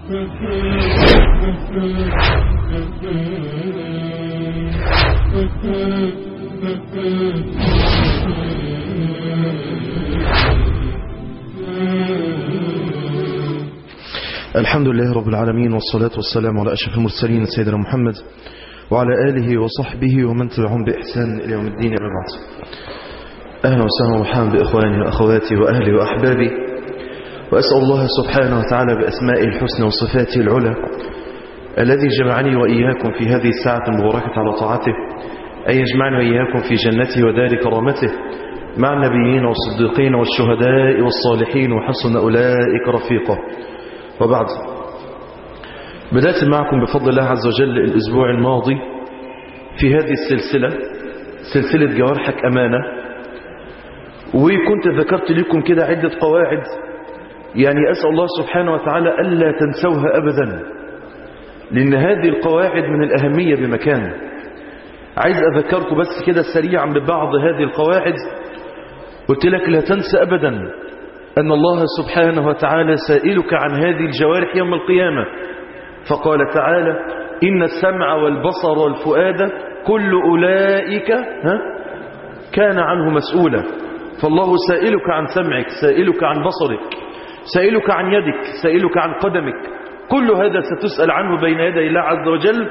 الحمد لله رب العالمين، والصلاة والسلام على أشرف المرسلين سيدنا محمد وعلى آله وصحبه ومن تبعهم بإحسان إلى يوم الدين. أما بعد، أهلا وسهلا ومرحبا بإخواني وأخواتي وأهلي وأحبابي، وأسأل الله سبحانه وتعالى بأسمائه الحسنى وصفاته العلى الذي جمعني وإياكم في هذه الساعة المباركة على طاعته أن يجمعنا وإياكم في جنته ودار كرامته مع النبيين والصديقين والشهداء والصالحين وحسن أولئك رفيقا. وبعد، بدأت معكم بفضل الله عز وجل الأسبوع الماضي في هذه السلسلة، سلسلة جوارحك أمانة، وكنت ذكرت لكم كده عدة قواعد، يعني أسأل الله سبحانه وتعالى ألا تنسوها أبدا، لأن هذه القواعد من الأهمية بمكان. عايز أذكركم بس كده سريعا ببعض هذه القواعد. قلت لك لا تنسى أبدا أن الله سبحانه وتعالى سائلك عن هذه الجوارح يوم القيامة، فقال تعالى: إن السمع والبصر والفؤاد كل أولئك كان عنه مسؤولا. فالله سائلك عن سمعك، سائلك عن بصرك، سائلك عن يدك، سائلك عن قدمك، كل هذا ستسأل عنه بين يدي الله عز وجل.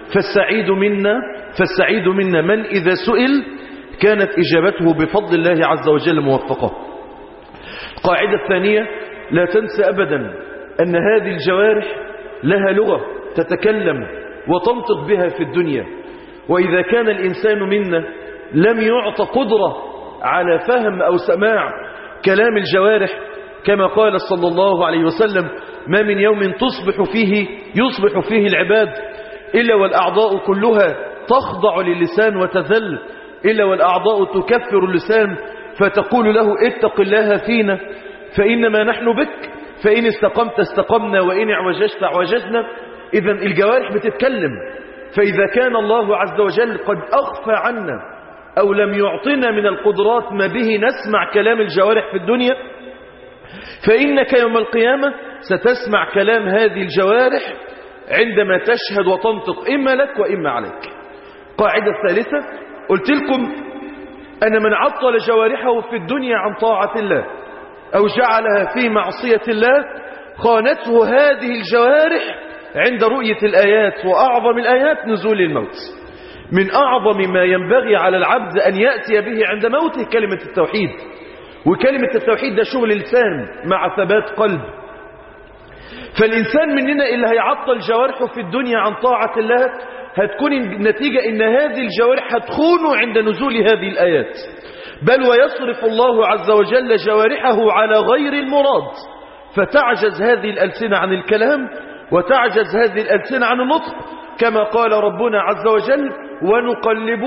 فالسعيد منا من إذا سئل كانت إجابته بفضل الله عز وجل موفقة. القاعدة الثانية: لا تنسى أبدا أن هذه الجوارح لها لغة تتكلم وتنطق بها في الدنيا، وإذا كان الإنسان منا لم يعط قدرة على فهم أو سماع كلام الجوارح، كما قال صلى الله عليه وسلم: ما من يوم يصبح فيه العباد إلا والأعضاء كلها تخضع للسان وتذل، إلا والأعضاء تكفر اللسان فتقول له: اتق الله فينا فإنما نحن بك، فإن استقمت استقمنا وإن اعوججت اعوججنا. إذن الجوارح بتتكلم. فإذا كان الله عز وجل قد أخفى عنا أو لم يعطنا من القدرات ما به نسمع كلام الجوارح في الدنيا، فإنك يوم القيامة ستسمع كلام هذه الجوارح عندما تشهد وتنطق، إما لك وإما عليك. قاعدة الثالثة: قلت لكم أن من عطل جوارحه في الدنيا عن طاعة الله أو جعلها في معصية الله خانته هذه الجوارح عند رؤية الآيات، وأعظم الآيات نزول الموت. من أعظم ما ينبغي على العبد أن يأتي به عند موته كلمة التوحيد، وكلمة التوحيد ده شغل لسان مع ثبات قلب. فالإنسان مننا اللي هيعطل جوارحه في الدنيا عن طاعة الله هتكون النتيجة إن هذه الجوارح هتخونه عند نزول هذه الآيات، بل ويصرف الله عز وجل جوارحه على غير المراد، فتعجز هذه الألسنة عن الكلام، وتعجز هذه الألسنة عن النطق، كما قال ربنا عز وجل: ونقلب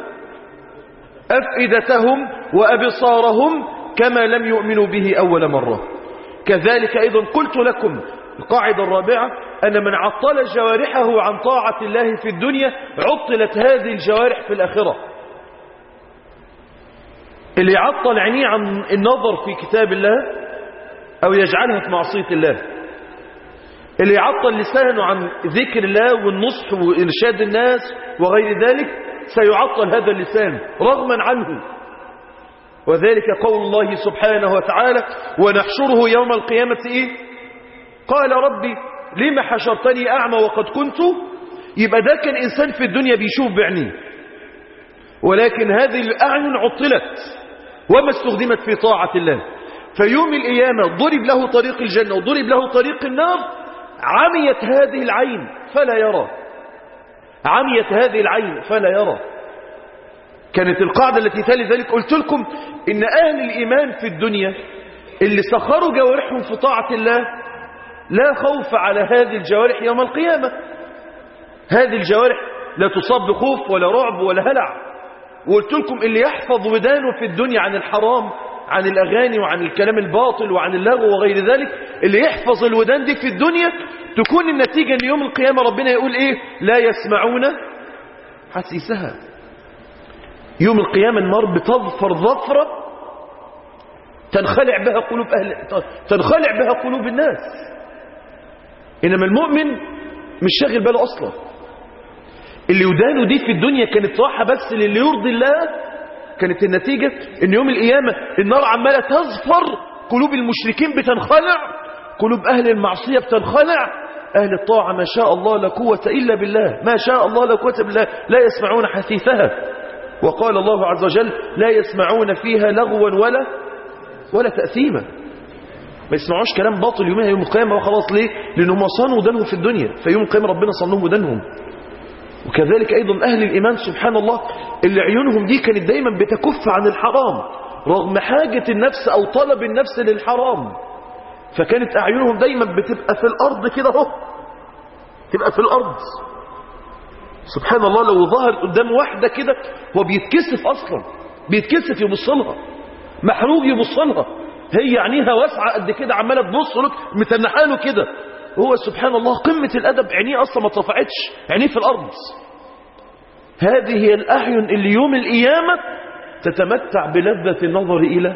أفئدتهم وأبصارهم كما لم يؤمنوا به أول مرة. كذلك أيضا قلت لكم القاعدة الرابعة: أن من عطل جوارحه عن طاعة الله في الدنيا عطلت هذه الجوارح في الآخرة. اللي يعطل عينيه عن النظر في كتاب الله أو يجعلها في معصية الله، اللي يعطل لسانه عن ذكر الله والنصح وإرشاد الناس وغير ذلك سيعطل هذا اللسان رغما عنه. وذلك قول الله سبحانه وتعالى: ونحشره يوم القيامة قال ربي لما حشرتني أعمى وقد كنت. يبقى ده كان إنسان في الدنيا بيشوف بعينيه، ولكن هذه الأعين عطلت وما استخدمت في طاعة الله، فيوم القيامة ضرب له طريق الجنة وضرب له طريق النار، عميت هذه العين فلا يرى، عميت هذه العين فلا يرى. كانت القاعدة التي تلي ذلك قلت لكم إن أهل الإيمان في الدنيا اللي سخروا جوارحهم في طاعة الله لا خوف على هذه الجوارح يوم القيامة. هذه الجوارح لا تصاب بخوف ولا رعب ولا هلع. وقلت لكم اللي يحفظ ودانه في الدنيا عن الحرام، عن الأغاني وعن الكلام الباطل وعن اللغو وغير ذلك، اللي يحفظ الودان دي في الدنيا تكون النتيجة ان يوم القيامة ربنا يقول ايه؟ لا يسمعون حسيسها. يوم القيامة النار بتظفر ظفرة تنخلع بها قلوب الناس. إنما المؤمن مش شاغل باله أصلا. اللي ودانه دي في الدنيا كانت راحة بس للي يرضي الله، كانت النتيجة إن يوم القيامة النار عمالة تزفر، قلوب المشركين بتنخلع، قلوب أهل المعصية بتنخلع، أهل الطاعة ما شاء الله لا قوة إلا بالله، ما شاء الله لا قوة بالله، لا يسمعون حثيثها. وقال الله عز وجل لا يسمعون فيها لغوا ولا تأثيما. ما يسمعوش كلام باطل يوم القيامة وخلاص. ليه؟ لأنهم صانوا ودانهم في الدنيا، فيوم القيامة ربنا صانهم ودانهم. وكذلك أيضا أهل الإيمان سبحان الله اللي عيونهم دي كانت دايما بتكف عن الحرام رغم حاجة النفس أو طلب النفس للحرام، فكانت أعينهم دايما بتبقى في الأرض كده اهو، تبقى في الأرض. سبحان الله لو ظهر قدام واحدة كده هو بيتكسف أصلا، بيتكسف يبصلها، محروق يبصلها، هي عينيها واسعة قد كده عمالة تبص لك متنحاله كده، هو سبحان الله قمة الأدب عينيه أصلا ما اترفعتش، عينيه في الأرض. هذه هي الأعين اللي يوم القيامة تتمتع بلذة النظر إلى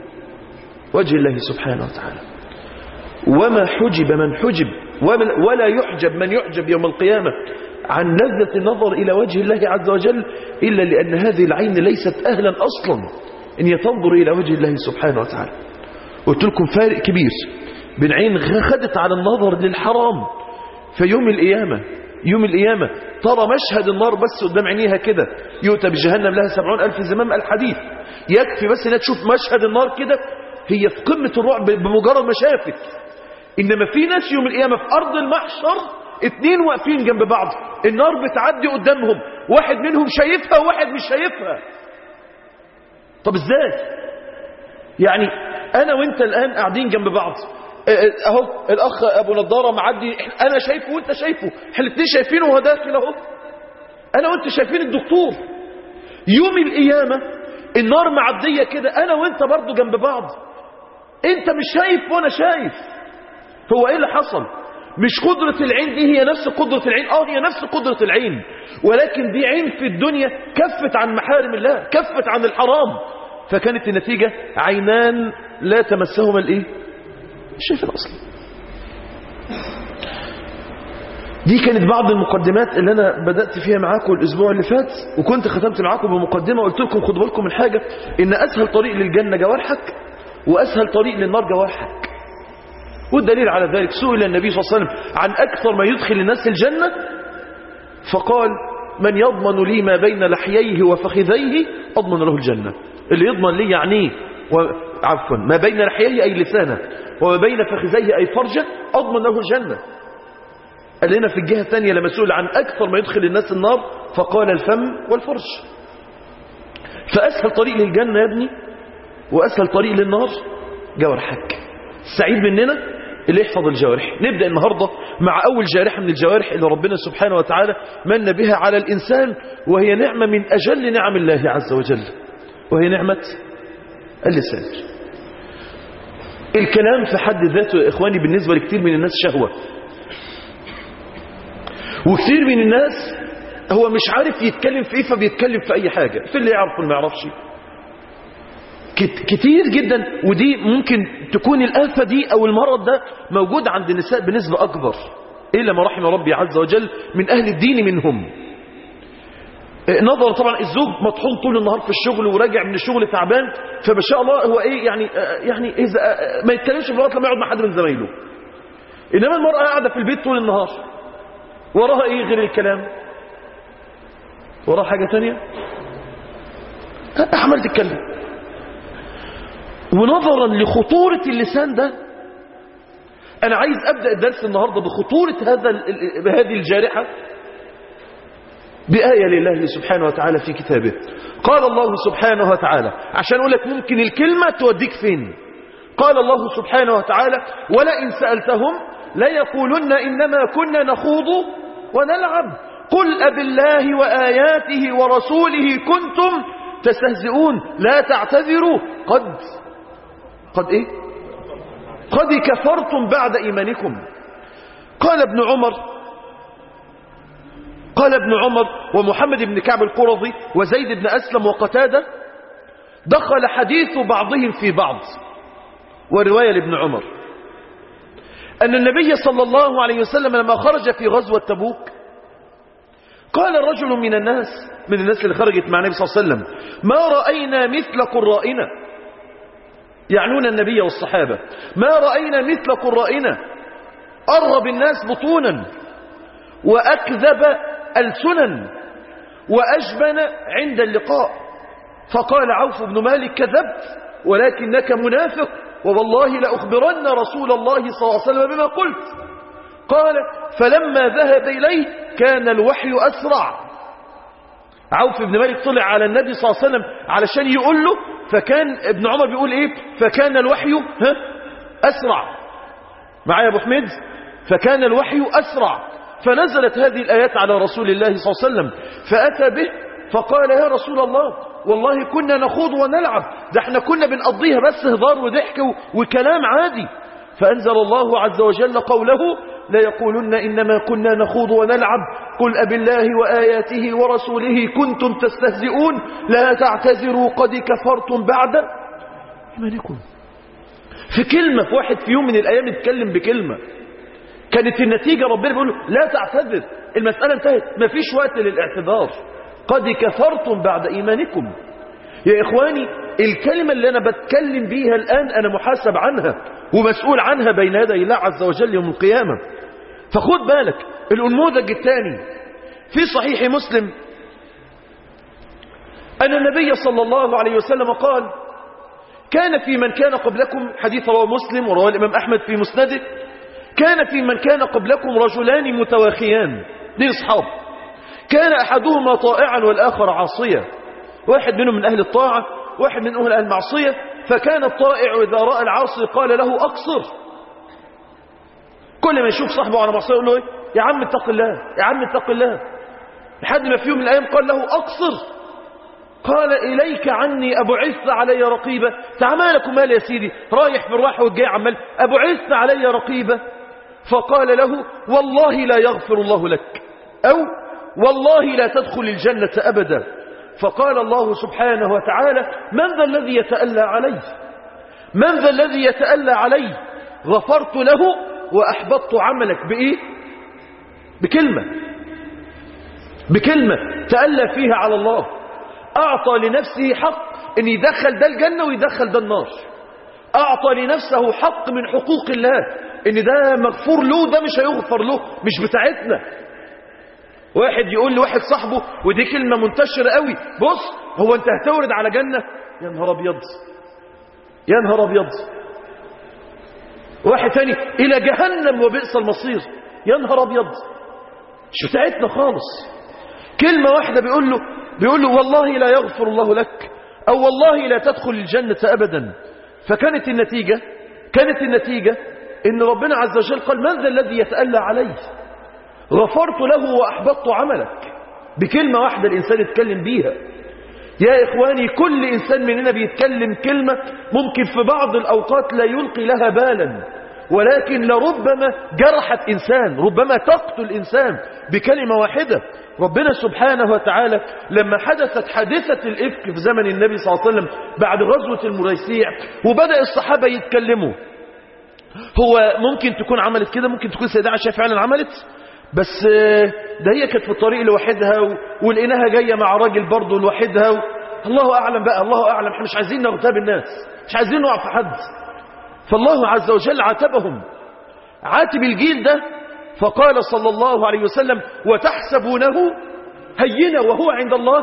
وجه الله سبحانه وتعالى. وما حجب من حجب ولا يحجب من يحجب يوم القيامة عن لذة النظر إلى وجه الله عز وجل إلا لأن هذه العين ليست أهلا أصلا إن يتنظر إلى وجه الله سبحانه وتعالى. قلت لكم فارق كبير بين عين خدت على النظر للحرام فيوم القيامة ترى مشهد النار بس قدام عينيها كده، يؤتى بجهنم لها 70,000 زمام الحديد، يكفي بس انها تشوف مشهد النار كده هي في قمة الرعب بمجرد ما شافت. إنما في ناس يوم القيامة في أرض المحشر اتنين واقفين جنب بعض، النار بتعدي قدامهم، واحد منهم شايفها وواحد مش شايفها. طب ازاي؟ يعني أنا وانت الآن قاعدين جنب بعض اهو، الأخ أبو نضارة معدي، أنا شايفه وانت شايفه، احنا الاتنين شايفينه وهو داخل اهو، أنا وانت شايفين الدكتور. يوم القيامة النار معدية كده، أنا وانت برضو جنب بعض، انت مش شايف وانا شايف. هو ايه اللي حصل؟ مش قدرة العين دي هي نفس قدرة العين؟ هي نفس قدرة العين، ولكن دي عين في الدنيا كفت عن محارم الله، كفت عن الحرام، فكانت النتيجة عينان لا تمسهما الايه؟ الشايفين اصلا. دي كانت بعض المقدمات اللي انا بدأت فيها معاكم الاسبوع اللي فات، وكنت ختمت معاكم بمقدمة قلت لكم خدوا بالكم من حاجة، ان اسهل طريق للجنة جوارحك واسهل طريق للنار جوارحك. والدليل على ذلك سئل النبي صلى الله عليه وسلم عن أكثر ما يدخل الناس الجنة فقال من يضمن لي ما بين لحييه وفخذيه أضمن له الجنة. اللي يضمن لي يعني عفوا ما بين لحييه أي لسانه وما بين فخذيه أي فرجه أضمن له الجنة. قال لنا في الجهة الثانية لما سئل عن أكثر ما يدخل الناس النار فقال الفم والفرج. فأسهل طريق للجنة يا ابني وأسهل طريق للنار جوارحك. السعيد مننا اللي يحفظ الجوارح. نبدأ النهاردة مع أول جارحة من الجوارح اللي ربنا سبحانه وتعالى من بها على الإنسان، وهي نعمة من أجل نعم الله عز وجل، وهي نعمة اللسان. الكلام في حد ذاته يا إخواني بالنسبة لكثير من الناس شهوة، وكثير من الناس هو مش عارف يتكلم في إيه فبيتكلم في أي حاجة، في اللي يعرف واللي ما يعرفش كتير جدا. ودي ممكن تكون الآفة دي أو المرض ده موجود عند النساء بنسبة أكبر إلا ما رحم ربي عز وجل من أهل الدين منهم. نظرا طبعا الزوج مطحون طول النهار في الشغل وراجع من الشغل تعبان، فما شاء الله هو إيه يعني إذا ما يتكلمش في الوقت لما يقعد مع حد من زمايله. إنما المرأة قاعدة في البيت طول النهار وراها إيه غير الكلام؟ وراها حاجة تانية؟ عمال تتكلم. ونظرا لخطورة اللسان ده أنا عايز أبدأ الدرس النهاردة بخطورة هذه الجارحة بآية لله سبحانه وتعالى في كتابه. قال الله سبحانه وتعالى عشان أقول لك ممكن الكلمة توديك فين. قال الله سبحانه وتعالى ولئن سألتهم ليقولن إنما كنا نخوض ونلعب قل أبالله وآياته ورسوله كنتم تستهزئون لا تعتذروا قد كفرتم بعد إيمانكم. قال ابن عمر ومحمد بن كعب القرظي وزيد بن أسلم وقتادة دخل حديث بعضهم في بعض. ورواية لابن عمر أن النبي صلى الله عليه وسلم لما خرج في غزوة تبوك قال رجل من الناس اللي خرجت مع النبي صلى الله عليه وسلم: ما رأينا مثل قرائنا، يعنون النبي والصحابة، ما رأينا مثل قرائنا، أرغب الناس بطونا وأكذب ألسنا وأجبن عند اللقاء. فقال عوف بن مالك: كذبت ولكنك منافق، ووالله لأخبرن رسول الله صلى الله عليه وسلم بما قلت. قال: فلما ذهب إليه كان الوحي أسرع. عوف بن مالك طلع على النبي صلى الله عليه وسلم علشان يقول له، فكان ابن عمر بيقول ايه؟ فكان الوحي أسرع. معايا يا ابو حميد؟ فكان الوحي أسرع. فنزلت هذه الآيات على رسول الله صلى الله عليه وسلم، فأتى به فقال: يا رسول الله والله كنا نخوض ونلعب، ده احنا كنا بنقضيها بس هزار وضحك وكلام عادي. فأنزل الله عز وجل قوله: لا يقولن إنما كنا نخوض ونلعب قل أب الله وآياته ورسوله كنتم تستهزئون لا تعتذروا قد كفرتم بعد إيمانكم. في كلمة، في واحد في يوم من الأيام يتكلم بكلمة كانت النتيجة ربنا بيقول لا تعتذر، المسألة انتهت، ما فيش وقت للاعتذار، قد كفرتم بعد إيمانكم. يا إخواني الكلمة اللي أنا بتكلم بيها الآن أنا محاسب عنها ومسؤول عنها بين يدي الله عز وجل يوم القيامة. فخد بالك. النموذج الثاني في صحيح مسلم أن النبي صلى الله عليه وسلم قال: كان في من كان قبلكم، حديث رواه مسلم ورواه الإمام أحمد في مسنده، كان في من كان قبلكم رجلان متواخيان، اثنين أصحاب، كان أحدهما طائعا والآخر عاصيا، واحد منهم من أهل الطاعة واحد من أهل المعصية. فكان الطائع إذا رأى العاصي قال له: أقصر. كل ما يشوف صاحبه على معصية يقول له: يا عم اتق الله، يا عم اتق الله. لحد ما في يوم من الأيام قال له: أقصر. قال: إليك عني أبعثت علي رقيبة. تعمالك مال يا سيدي، رايح في الراحة والجاي عمال أبعثت علي رقيبة. فقال له: والله لا يغفر الله لك، أو والله لا تدخل الجنة أبدا. فقال الله سبحانه وتعالى: من ذا الذي يتألى عليه؟ من ذا الذي يتألى عليه؟ غفرت له وأحبطت عملك. بإيه؟ بكلمة تألى فيها على الله. أعطى لنفسه حق أن يدخل ده الجنة ويدخل ده النار. أعطى لنفسه حق من حقوق الله أن ده مغفور له، ده مش هيغفر له، مش بتاعتنا. واحد يقول لواحد صاحبه، ودي كلمة منتشرة قوي: بص هو انت هتورد على جنة؟ يا نهار ابيض، يا نهار ابيض. واحد ثاني: الى جهنم وبئس المصير. يا نهار ابيض، مش بتاعتنا خالص. كلمة واحدة بيقول له والله لا يغفر الله لك، او والله لا تدخل الجنة ابدا. فكانت النتيجة ان ربنا عز وجل قال: من ذا الذي يتألى عليه؟ غفرت له وأحبطت عملك. بكلمة واحدة الإنسان يتكلم بيها. يا إخواني كل إنسان مننا بيتكلم كلمة ممكن في بعض الأوقات لا يلقي لها بالا، ولكن لربما جرحت إنسان، ربما تقتل إنسان بكلمة واحدة. ربنا سبحانه وتعالى لما حدثت حادثة الإفك في زمن النبي صلى الله عليه وسلم بعد غزوة المريسيع، وبدأ الصحابة يتكلموا، هو ممكن تكون عملت كده، ممكن تكون سيدة عائشة فعلا عملت، بس ده هي كانت في الطريق لوحدها ولقيناها جاية مع راجل برضه لوحدها الله أعلم بقى، الله أعلم. احنا مش عايزين نغتاب الناس، مش عايزين نقع في حد. فالله عز وجل عاتبهم، عاتب الجيل ده. فقال صلى الله عليه وسلم: وتحسبونه هينة وهو عند الله.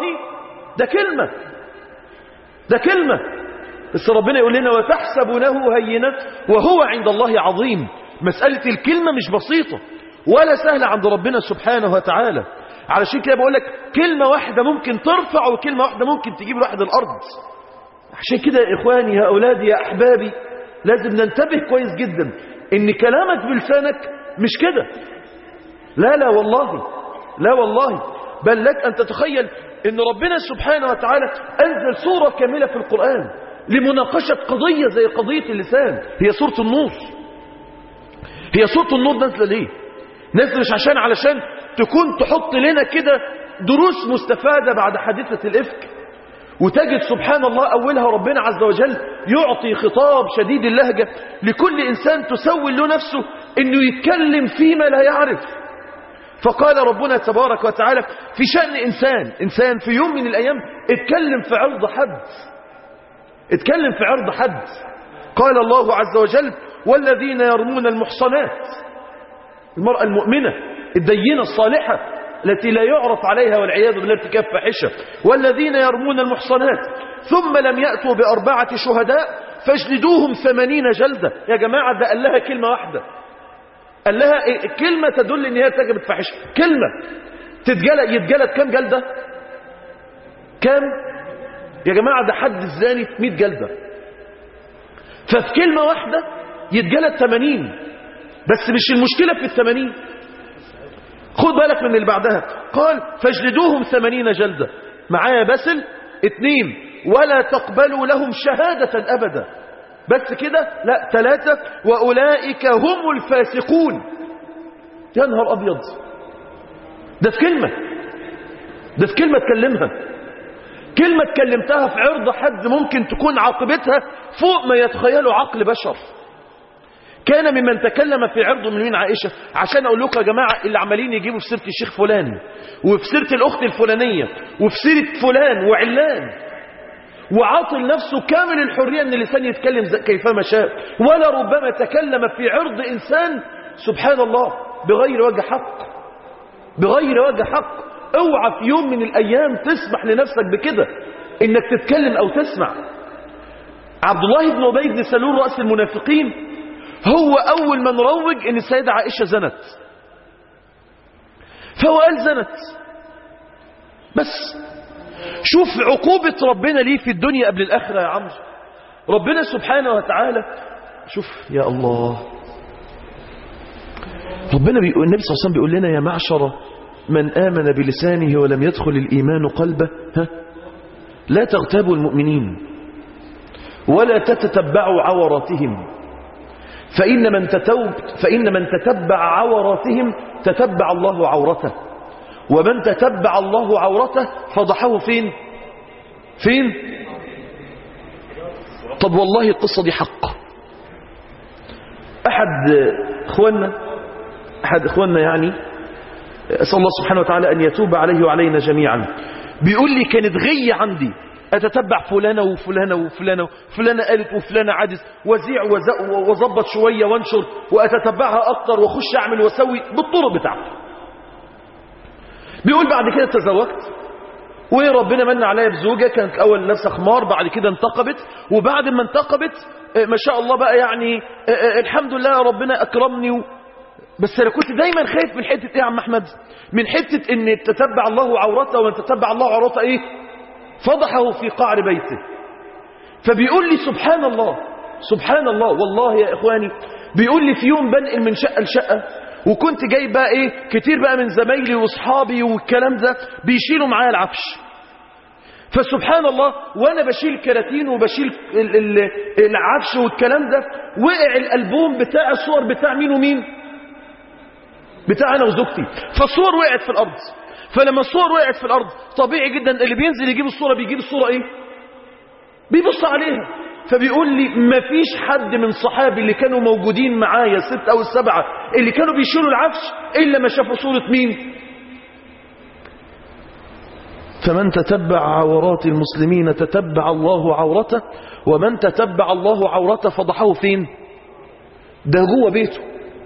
ده كلمة بس ربنا يقول لنا: وتحسبونه هينة وهو عند الله عظيم. مسألة الكلمة مش بسيطة ولا سهلة عند ربنا سبحانه وتعالى. علشان كده بقول لك كلمة واحدة ممكن ترفع، وكلمة واحدة ممكن تجيب الواحد الأرض. عشان كده يا إخواني، يا أولادي، يا أحبابي، لازم ننتبه كويس جدا إن كلامك بلسانك مش كده. لا والله، بل لك أن تتخيل إن ربنا سبحانه وتعالى أنزل سورة كاملة في القرآن لمناقشة قضية زي قضية اللسان، هي سورة النور. هي سورة النور نازلة ليه؟ نازل مش علشان تكون تحط لنا كده دروس مستفادة بعد حادثة الإفك، وتجد سبحان الله أولها ربنا عز وجل يعطي خطاب شديد اللهجة لكل إنسان تسول له نفسه انه يتكلم فيما لا يعرف. فقال ربنا تبارك وتعالى في شأن إنسان في يوم من الأيام اتكلم في عرض حد. قال الله عز وجل والذين يرمون المحصنات، المرأة المؤمنة الدينة الصالحة التي لا يعرف عليها والعياذ بالله ارتكاب فاحشة، والذين يرمون المحصنات ثم لم يأتوا ب4 شهداء فاجلدوهم 80 جلدة. يا جماعة ده قال لها كلمة واحدة، قال لها كلمة تدل ان هي ارتكبت فاحشة، كلمة يتجلد كم جلدة؟ كم يا جماعة؟ ده حد الزاني 100 جلدة، ففي كلمة واحدة يتجلد 80. بس مش المشكلة في 80، خد بالك من اللي بعدها. قال فاجلدوهم 80 جلدة، معايا باسل 2 ولا تقبلوا لهم شهادة أبدا. بس كده؟ لا 3 وأولئك هم الفاسقون. يا نهار أبيض، ده في كلمة تكلمها، كلمة تكلمتها في عرض حد ممكن تكون عاقبتها فوق ما يتخيله عقل بشر. كان ممن تكلم في عرض من عائشة. عشان أقول لكم يا جماعة اللي عمالين يجيبوا في سيرة الشيخ فلان وفي سيرة الأخت الفلانية وفي سيرة فلان وعلان، وعاطل نفسه كامل الحرية أن اللسان يتكلم كيفما شاء، ولا ربما تكلم في عرض إنسان سبحان الله بغير وجه حق. اوعى في يوم من الأيام تسمح لنفسك بكده إنك تتكلم أو تسمع. عبد الله بن أبي بن سلول رأس المنافقين هو أول من روج إن السيدة عائشة زنت، فهو قال زنت. بس شوف عقوبة ربنا ليه في الدنيا قبل الآخرة يا عمرو. ربنا سبحانه وتعالى، شوف يا الله، ربنا النبي صلى الله عليه وسلم بيقول لنا يا معشر من آمن بلسانه ولم يدخل الإيمان قلبه لا تغتابوا المؤمنين ولا تتتبعوا عوراتهم فإن من تتبع عوراتهم تتبع الله عورته، ومن تتبع الله عورته فضحه فين؟ طب والله القصة دي حق. أحد إخواننا يعني أسأل الله سبحانه وتعالى أن يتوب عليه وعلينا جميعا، بيقول لي كانت غية عندي أتتبع فلانة وفلانة قالت وفلانة عدس، وزيع وزبط شوية وانشر وأتتبعها أكتر وخش أعمل وسوي بالطرق بتاعته. بيقول بعد كده تزوجت وربنا من عليا بزوجة كانت أول لابسة خمار، بعد كده انتقبت، وبعد ما انتقبت ما شاء الله بقى يعني الحمد لله ربنا أكرمني بس أنا كنت دايما خايف من حتة إيه يا عم أحمد؟ من حتة إن تتبع الله عورته، وأن تتبع الله عورته إيه؟ فضحه في قعر بيته. فبيقول لي سبحان الله والله يا إخواني، بيقول لي في يوم بنقل من شقة لشقة، وكنت جايب بقى إيه كتير بقى من زمايلي وأصحابي والكلام ده بيشيلوا معايا العفش. فسبحان الله وأنا بشيل الكراتين وبشيل العفش والكلام ده، وقع الألبوم بتاع الصور بتاع مين ومين؟ بتاع أنا وزوجتي. فالصور وقعت في الأرض. فلما الصور وقعت في الأرض طبيعي جدا اللي بينزل يجيب الصورة بيجيب الصورة إيه؟ بيبص عليها. فبيقول لي مفيش حد من صحابي اللي كانوا موجودين معايا 6 أو 7 اللي كانوا بيشيلوا العفش إلا ما شافوا صورة مين؟ فمن تتبع عورات المسلمين تتبع الله عورته، ومن تتبع الله عورته فضحه فين؟ ده جوه بيته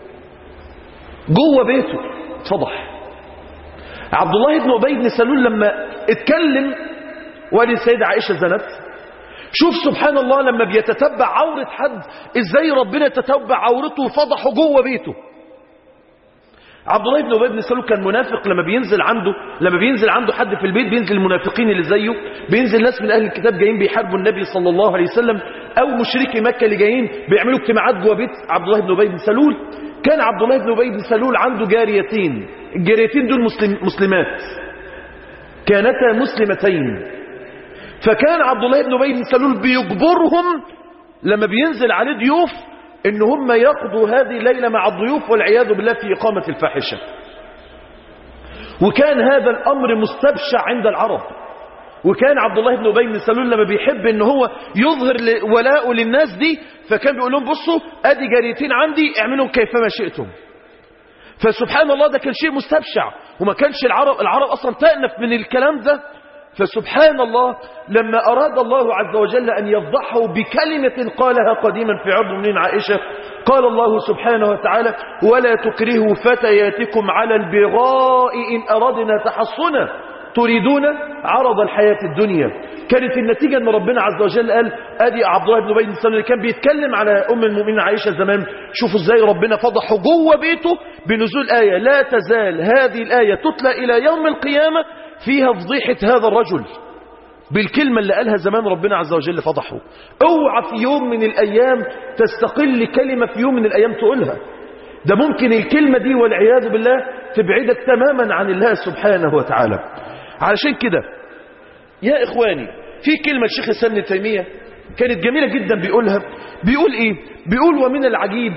اتفضح. عبد الله بن أبي بن سلول لما اتكلم وقال السيدة عائشة زنت، شوف سبحان الله لما بيتتبع عورة حد ازاي ربنا يتتبع عورته وفضحه جوه بيته. عبد الله بن أبي بن سلول كان منافق. لما بينزل عنده حد في البيت بينزل المنافقين اللي زيه، بينزل ناس من أهل الكتاب جايين بيحاربوا النبي صلى الله عليه وسلم، أو مشركي مكة اللي جايين بيعملوا اجتماعات جوه بيت عبد الله بن أبي بن سلول. كان عبد الله بن أبي بن سلول عنده جاريتين، الجاريتين دول مسلمات، كانتا مسلمتين. فكان عبد الله بن أبي بن سلول بيجبرهم لما بينزل عليه ضيوف ان هم يقضوا هذه الليلة مع الضيوف والعياذ بالله في إقامة الفاحشة. وكان هذا الأمر مستبشع عند العرب. وكان عبد الله بن أبي بن سلول لما بيحب ان هو يظهر ولاءه للناس دي، فكان بيقول لهم بصوا ادي جاريتين عندي اعملوا كيفما شئتم. فسبحان الله ده كان شيء مستبشع، وما كانش العرب اصلا تأنف من الكلام ده. فسبحان الله لما أراد الله عز وجل أن يفضحه بكلمة قالها قديما في عرض من عائشة، قال الله سبحانه وتعالى: ولا تكرهوا فتياتكم على البغاء إن أردنا تحصنا تريدون عرض الحياة الدنيا. كانت النتيجة أن ربنا عز وجل قال أدي عبد الله بن أبي بن سلول اللي كان بيتكلم على أم المؤمنين عائشة زمان، شوفوا إزاي ربنا فضحه جوه بيته بنزول آية لا تزال هذه الآية تتلى إلى يوم القيامة فيها فضيحة هذا الرجل بالكلمة اللي قالها زمان ربنا عز وجل فضحه. اوعى في يوم من الأيام تستقل كلمة في يوم من الأيام تقولها، ده ممكن الكلمة دي والعياذ بالله تبعدك تماما عن الله سبحانه وتعالى. علشان كده يا إخواني في كلمة الشيخ الإسلام ابن تيمية كانت جميلة جدا بيقولها، بيقول إيه؟ بيقول: ومن العجيب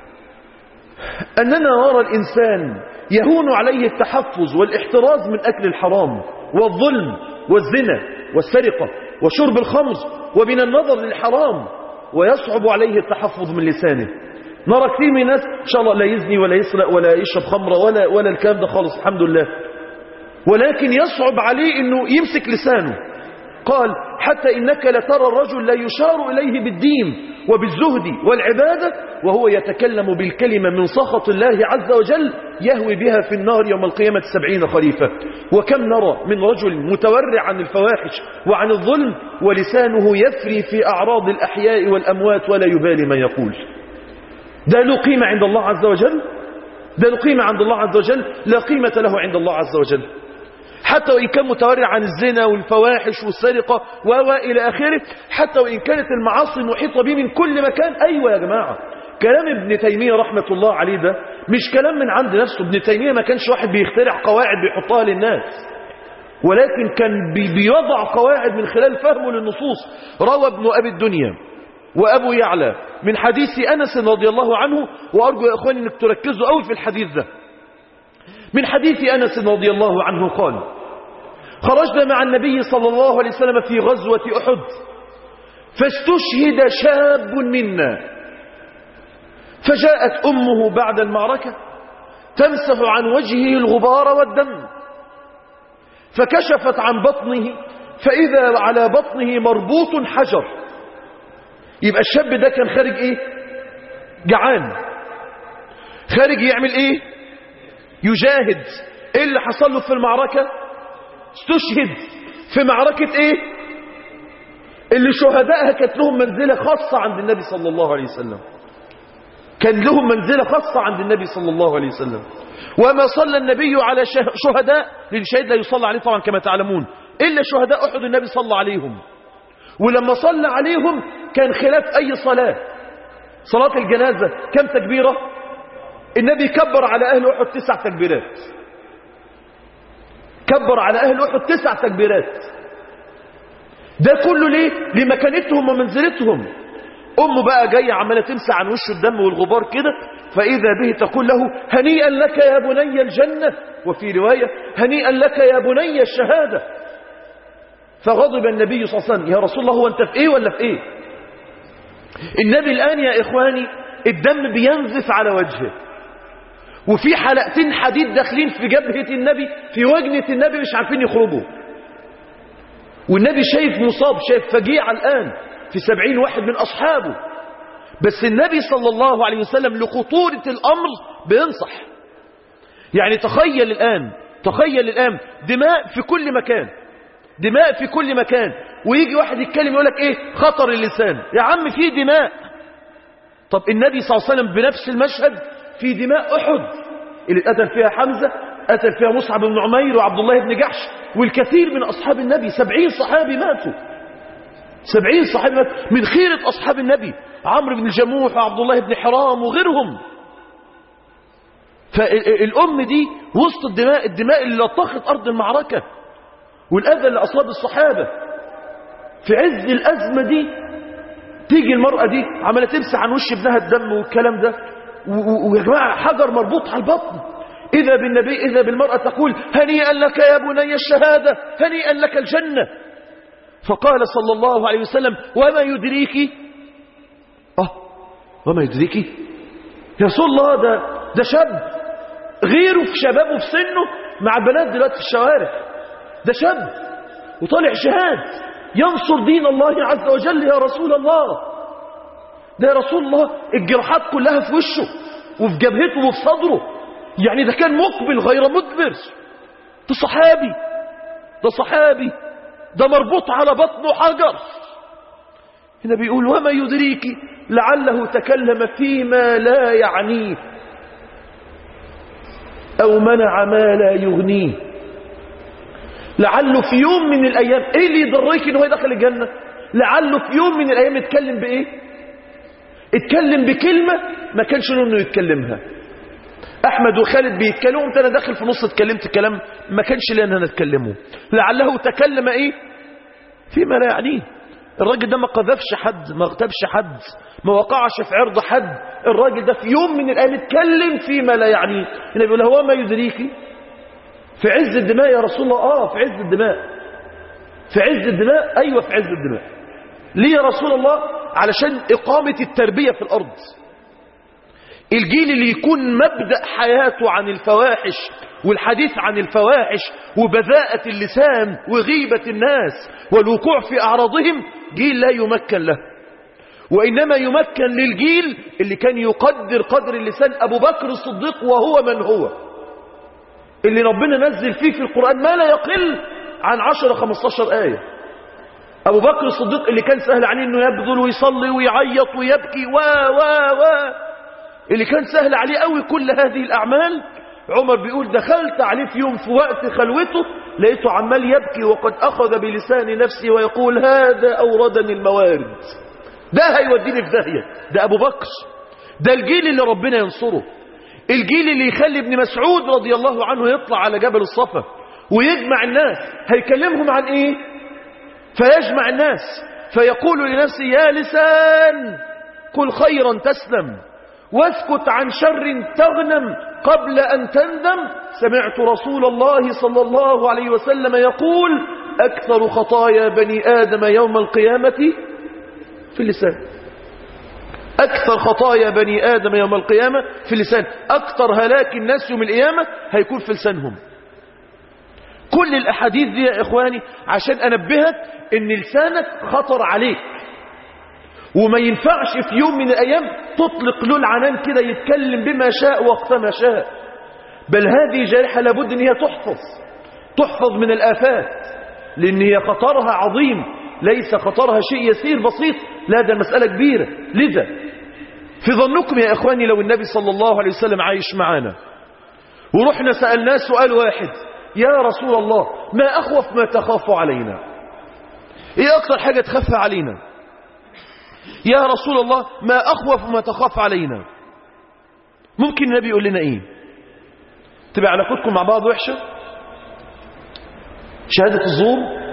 أننا نرى الإنسان يهون عليه التحفظ والاحتراز من أكل الحرام والظلم والزنا والسرقة وشرب الخمر ومن النظر للحرام، ويصعب عليه التحفظ من لسانه. نرى كثير من الناس إن شاء الله لا يزني ولا يسرق ولا يشرب خمرة ولا الكلام ده خالص الحمد لله، ولكن يصعب عليه أنه يمسك لسانه. قال: حتى إنك لترى الرجل لا يشار إليه بالدين وبالزهد والعبادة وهو يتكلم بالكلمة من سخط الله عز وجل يهوي بها في النار يوم القيامة 70 خريفا. وكم نرى من رجل متورع عن الفواحش وعن الظلم ولسانه يفري في أعراض الأحياء والأموات ولا يبالي ما يقول. ده له قيمة عند الله عز وجل؟ ده له قيمة عند الله عز وجل؟ لا قيمة له عند الله عز وجل. حتى وإن كان متورع عن الزنا والفواحش والسرقة وإلى آخره، حتى وإن كانت المعاصي محيطة به من كل مكان. أيوة يا جماعة، كلام ابن تيمية رحمة الله عليه ده مش كلام من عند نفسه. ابن تيمية ما كانش واحد بيخترع قواعد بيحطها للناس، ولكن كان بيوضع قواعد من خلال فهمه للنصوص. روى ابن أبي الدنيا وأبو يعلى من حديث أنس رضي الله عنه، وأرجو يا أخواني أنك تركزوا قوي في الحديث ده. من حديث أنس رضي الله عنه قال: خرجنا مع النبي صلى الله عليه وسلم في غزوة أحد، فاستشهد شاب منا، فجاءت أمه بعد المعركة تمسح عن وجهه الغبار والدم، فكشفت عن بطنه فإذا على بطنه مربوط حجر. يبقى الشاب ده كان خارج إيه؟ جعان، خارج يعمل إيه؟ يجاهد. إيه اللي حصل له في المعركة؟ استشهد في معركة إيه؟ اللي شهدائها كانت لهم منزلة خاصة عند النبي صلى الله عليه وسلم، كان لهم منزلة خاصة عند النبي صلى الله عليه وسلم. وما صلى النبي على شهداء، لأن الشهيد لا يصلى عليه طبعا كما تعلمون، إلا شهداء أحد النبي صلى عليهم. ولما صلى عليهم كان خلاف أي صلاة. صلاة الجنازة كم تكبيرة؟ النبي كبر على أهل أحد 9 تكبيرات، كبر على أهل أحد 9 تكبيرات. ده كله ليه؟ لمكانتهم ومنزلتهم. أمه بقى جاية عمالة تمسح عن وشه الدم والغبار كده، فإذا به تقول له: هنيئا لك يا بني الجنة، وفي رواية: هنيئا لك يا بني الشهادة. فغضب النبي صلى الله عليه وسلم: يا رسول الله هو أنت في إيه ولا في إيه؟ النبي الآن يا إخواني الدم بينزف على وجهه، وفي حلقتين حديد داخلين في جبهة النبي في وجنة النبي مش عارفين يخرجوا، والنبي شايف مصاب، شايف فجيع الآن في 70 واحد من أصحابه. بس النبي صلى الله عليه وسلم لخطورة الأمر بينصح. يعني تخيل الآن دماء في كل مكان، دماء في كل مكان، ويجي واحد يتكلم يقول لك إيه؟ خطر اللسان. يا عم في دماء. طب النبي صلى الله عليه وسلم بنفس المشهد في دماء أحد اللي اتقتل فيها حمزة، قتل فيها مصعب بن عمير وعبد الله بن جحش والكثير من أصحاب النبي. 70 صحابي ماتوا، 70 صحابي ماتوا من خيرة أصحاب النبي، عمرو بن الجموح وعبد الله بن حرام وغيرهم. فالأم دي وسط الدماء اللي لطخت أرض المعركة والأذى اللي أصاب الصحابة. في عز الأزمة دي تيجي المرأة دي عمالة تمسح عن وش ابنها الدم والكلام ده، ويا جماعة حجر مربوط على البطن. إذا بالنبي، إذا بالمرأة تقول: هنيئا لك يا بني الشهادة، هنيئا لك الجنة. فقال صلى الله عليه وسلم وما يدريك؟ وما يدريك يا رسول الله؟ ده شاب غيره في شبابه في سنه مع البنات دلوقتي في الشوارع، ده شاب وطالع شهاد ينصر دين الله عز وجل. يا رسول الله، ده يا رسول الله الجراحات كلها في وشه وفي جبهته وفي صدره، يعني ده كان مقبل غير مدبر. ده صحابي، ده صحابي، ده مربوط على بطنه حجر. هنا بيقول وما يدريك لعله تكلم فيما لا يعنيه أو منع ما لا يغنيه. لعله في يوم من الأيام، إيه اللي يضريك إنه يدخل الجنة؟ لعله في يوم من الأيام يتكلم بإيه؟ اتكلم بكلمة ما كانش له إنه يتكلمها. أحمد وخالد بيتكلموا، أنت أنا داخل في نص اتكلمت كلام ما كانش لي أن أنا أتكلمه. لعله تكلم إيه؟ فيما لا يعنيه. الراجل ده ما قذفش حد، ما اغتابش حد، ما وقعش في عرض حد. الراجل ده في يوم من الأيام اتكلم فيما لا يعنيه. هنا بيقول هو ما يدريكي في عز الدماء يا رسول الله. في عز الدماء، في عز الدماء. أيوة في عز الدماء. ليه يا رسول الله؟ علشان إقامة التربية في الأرض. الجيل اللي يكون مبدأ حياته عن الفواحش والحديث عن الفواحش وبذاءة اللسان وغيبة الناس والوقوع في أعراضهم، جيل لا يمكن له. وإنما يمكن للجيل اللي كان يقدر قدر اللسان. أبو بكر الصديق وهو من هو، اللي ربنا نزل فيه في القرآن ما لا يقل عن 10-15 آية. أبو بكر الصديق اللي كان سهل عليه أنه يبذل ويصلي ويعيط ويبكي اللي كان سهل عليه قوي كل هذه الأعمال. عمر بيقول دخلت عليه في يوم في وقت خلوته لقيته عمال يبكي وقد أخذ بلسان نفسه ويقول هذا أوردني الموارد، ده هيوديني في داهية. ده أبو بكر، ده الجيل اللي ربنا ينصره، الجيل اللي يخلي ابن مسعود رضي الله عنه يطلع على جبل الصفا ويجمع الناس. هيكلمهم عن ايه؟ فيجمع الناس فيقول لنفسه يا لسان قل خيرا تسلم واسكت عن شر تغنم قبل أن تندم. سمعت رسول الله صلى الله عليه وسلم يقول أكثر خطايا بني آدم يوم القيامة في اللسان. أكثر خطايا بني آدم يوم القيامة في اللسان. أكثر هلاك الناس يوم القيامة هيكون في لسانهم. كل الأحاديث دي يا إخواني عشان أنبهك إن لسانك خطر عليك، وما ينفعش في يوم من الأيام تطلق له العنان كده يتكلم بما شاء وقت ما شاء. بل هذه جارحة لابد أن هي تحفظ من الآفات، لأن هي خطرها عظيم، ليس خطرها شيء يسير بسيط، لا ده المسألة كبيرة. لذا في ظنكم يا إخواني لو النبي صلى الله عليه وسلم عايش معانا ورحنا سألناه سؤال واحد يا رسول الله ما أخوف ما تخاف علينا؟ إيه أكتر حاجة تخاف علينا يا رسول الله؟ ما أخوف ما تخاف علينا؟ ممكن النبي يقول لنا إيه؟ تبقى علاقتكم مع بعض وحشة؟ شهادة الزور؟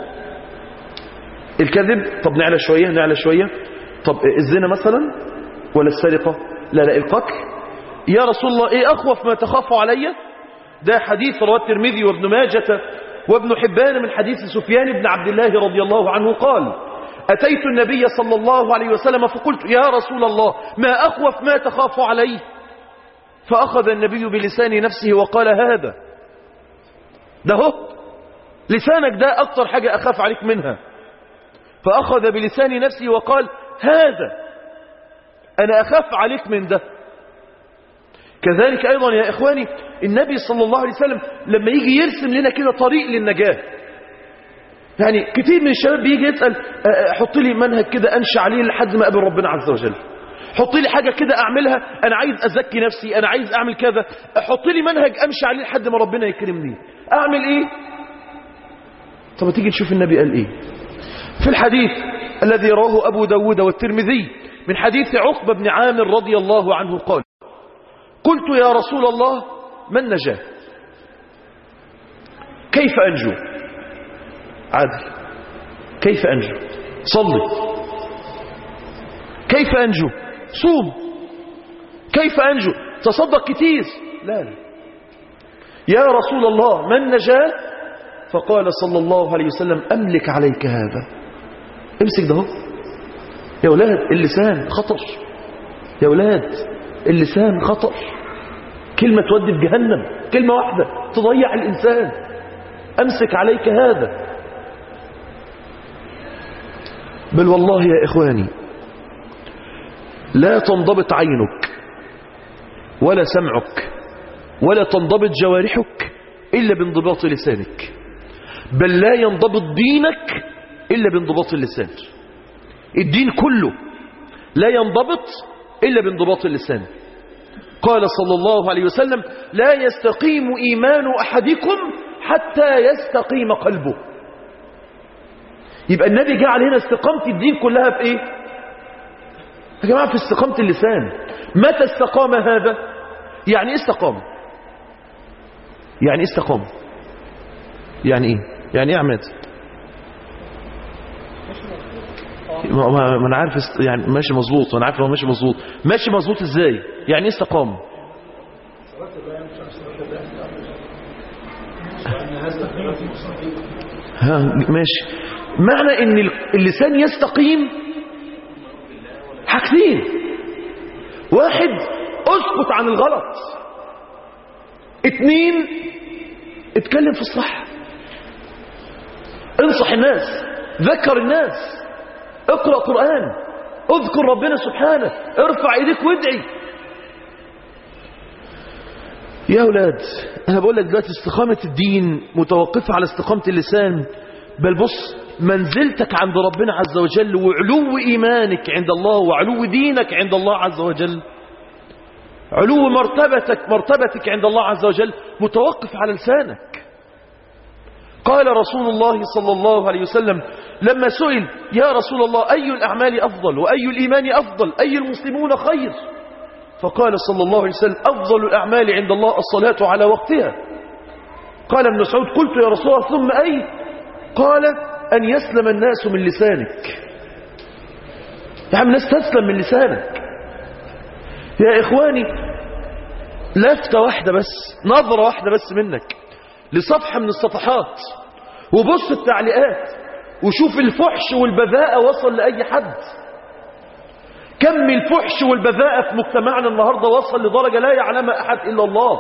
الكذب؟ طب نعلى شوية. طب الزنا مثلا؟ ولا السرقة؟ لا القتل. يا رسول الله إيه أخوف ما تخاف علي؟ ده حديث رواه الترمذي وابن ماجة وابن حبان من حديث سفيان بن عبد الله رضي الله عنه قال أتيت النبي صلى الله عليه وسلم فقلت يا رسول الله ما أخوف ما تخاف عليه؟ فأخذ النبي بلسان نفسه وقال هذا، ده هو لسانك ده أكتر حاجة أخاف عليك منها. فأخذ بلسان نفسه وقال هذا، أنا أخاف عليك من ده. كذلك أيضا يا إخواني النبي صلى الله عليه وسلم لما يجي يرسم لنا كده طريق للنجاة، يعني كتير من الشباب بيجي يسأل حط لي منهج كده أمشي عليه لحد ما أقابل ربنا عز وجل، حط لي حاجة كده أعملها، أنا عايز أزكي نفسي، أنا عايز أعمل كذا، حط لي منهج أمشي عليه لحد ما ربنا يكرمني، أعمل إيه؟ طب تيجي نشوف النبي قال إيه في الحديث الذي رواه أبو داود والترمذي من حديث عقبة بن عامر رضي الله عنه قال قلت يا رسول الله ما النجاة؟ كيف أنجو؟ عادل، كيف أنجو؟ صلي. كيف أنجو؟ صوم. كيف أنجو؟ تصدق كتير. لا يا رسول الله ما النجاة؟ فقال صلى الله عليه وسلم أملك عليك هذا، امسك ده هو. يا ولاد اللسان خطر، يا ولاد اللسان خطر. كلمة تودي في جهنم، كلمة واحدة تضيع الإنسان. أمسك عليك هذا. بل والله يا إخواني لا تنضبط عينك ولا سمعك ولا تنضبط جوارحك إلا بانضباط لسانك، بل لا ينضبط دينك إلا بانضباط اللسان. الدين كله لا ينضبط إلا بانضباط اللسان. قال صلى الله عليه وسلم: لا يستقيم إيمان أحدكم حتى يستقيم قلبه. يبقى النبي جعل هنا استقامة الدين كلها في ايه يا جماعة؟ في استقامة اللسان. متى استقام هذا؟ يعني ايه استقام؟ يعني ايه استقام؟ يعني ايه؟ يعني ايه يا عماد؟ ما انا عارف يعني ماشي مظبوط، انا عارف هو ماشي مظبوط. ماشي مظبوط ازاي؟ يعني ايه استقام؟ ها ماشي. معنى ان اللسان يستقيم حاجتين: واحد، اسكت عن الغلط. اتنين، اتكلم في الصح، انصح الناس، ذكر الناس، اقرأ قرآن، اذكر ربنا سبحانه، ارفع ايديك وادعي. يا أولاد أنا بقول لك دلوقتي استقامة الدين متوقفة على استقامة اللسان. بل بص، منزلتك عند ربنا عز وجل وعلو إيمانك عند الله وعلو دينك عند الله عز وجل، علو مرتبتك عند الله عز وجل متوقف على لسانك. قال رسول الله صلى الله عليه وسلم لما سئل: يا رسول الله أي الأعمال أفضل وأي الإيمان أفضل، أي المسلمون خير؟ فقال صلى الله عليه وسلم: أفضل الأعمال عند الله الصلاة على وقتها. قال ابن مسعود: قلت يا رسول الله ثم أي؟ قال: أن يسلم الناس من لسانك. يا عم الناس تسلم من لسانك. يا إخواني لفتة واحدة بس، نظرة واحدة بس منك لصفحة من الصفحات وبص التعليقات وشوف الفحش والبذاءة وصل لأي حد. كم الفحش والبذاءة في مجتمعنا النهاردة وصل لدرجة لا يعلمها أحد إلا الله.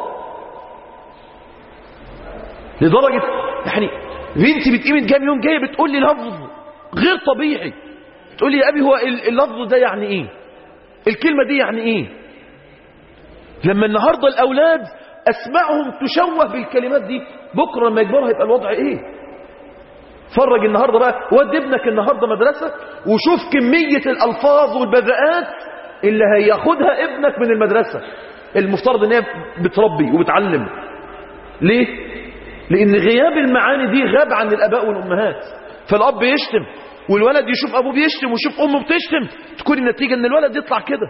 لدرجة يعني بنتي بتقيمت كام يوم جاية بتقول لي لفظ غير طبيعي. تقول لي يا أبي هو اللفظ ده يعني إيه؟ الكلمة دي يعني إيه؟ لما النهاردة الأولاد أسمعهم تشوه بالكلمات دي، بكرة لما يكبرها يبقى الوضع إيه؟ فرج النهاردة بقى، ود ابنك النهاردة مدرسة وشوف كمية الألفاظ والبذاءات اللي هياخدها ابنك من المدرسة المفترض ان هي بتربي وبتعلم. ليه؟ لأن غياب المعاني دي غاب عن الآباء والأمهات. فالأب يشتم والولد يشوف أبوه بيشتم ويشوف أمه بتشتم، تكون النتيجة ان الولد يطلع كده.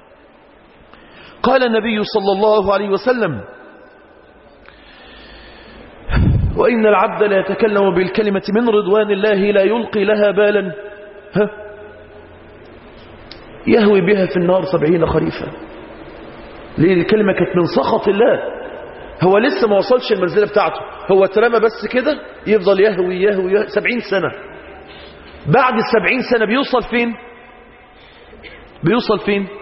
قال النبي صلى الله عليه وسلم: وإن العبد لا يتكلم بالكلمة من رضوان الله لا يلقي لها بالا يهوي بها في النار 70 خريفا. ليه؟ الكلمة كانت من سخط الله. هو لسه ما وصلش المنزلة بتاعته، هو اترمى بس كده يفضل يهوي 70 سنة. بعد 70 سنة بيوصل فين؟ بيوصل فين؟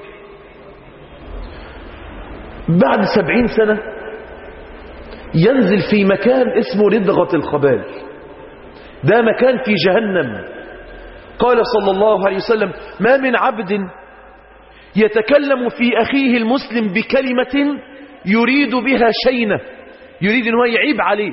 بعد 70 سنة ينزل في مكان اسمه ردغة الخبال. ده مكان في جهنم. قال صلى الله عليه وسلم: ما من عبد يتكلم في أخيه المسلم بكلمة يريد بها شينة، يريد أنه يعيب عليه،